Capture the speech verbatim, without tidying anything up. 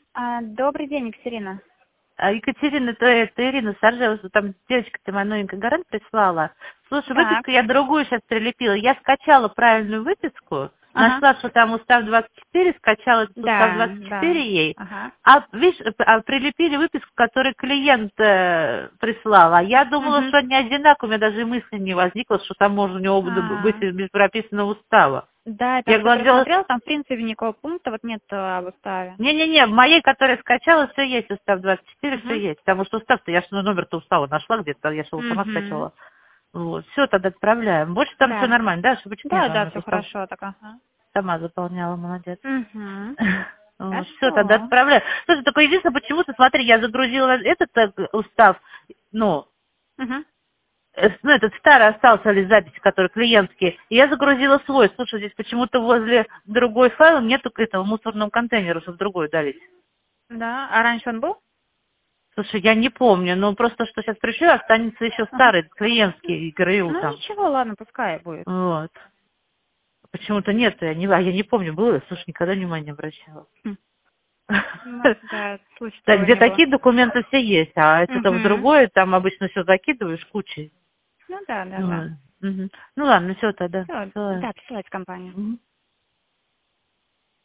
А, добрый день, Екатерина. А, Екатерина, это, это Ирина Саржева, там девочка, ты моя новенькая гарант прислала. Слушай, Так. выписку я другую сейчас прилепила. Я скачала правильную выписку, Ага. нашла, что там устав двадцать четыре, скачала этот устав Да, двадцать да. четыре ей. Ага. А, видишь, а прилепили выписку, которую клиент э, прислал. А я думала, Угу. что они одинаковые, у меня даже и мысли не возникло, что там можно у него быть А, без прописанного устава. да, я Я там все говорила, просмотрела, там в принципе никакого пункта вот нет а, в уставе. не-не-не, в моей, которая скачала, все есть, устав двадцать четыре, все Угу. есть. Потому что устав-то, я же ну, номер-то устава нашла где-то, я же его сама Угу. скачала. Вот, все, тогда отправляем. Больше там все Да. нормально, да, ошибочек нет, Да, да, главное, все устав хорошо, так ага. сама заполняла, молодец. Угу. Вот, все, тогда Хорошо. отправляю. Слушай, только единственное, почему-то, смотри, я загрузила этот э, устав, ну, Угу. э, ну, этот старый остался ли записи, который клиентский, и я загрузила свой. Слушай, здесь почему-то возле другой файл нету этого мусорного контейнера, чтобы другой удалить. Да, а раньше он был? Слушай, я не помню, но просто что сейчас пришлю, останется еще Ага. старый клиентский ГРЮ Ну там. ничего, ладно, пускай будет. Вот. Почему-то нет, я не, а я не помню, было, слушай, никогда внимания не обращала. Хм. Ну, да, случая Так, такого где не было. такие документы все есть, а что-то в Угу. другое, там обычно все закидываешь кучей. Ну да, да, да. Вот. Мгм. Ну ладно, все тогда. Все, Всё. да, присылать в компанию. Мгм.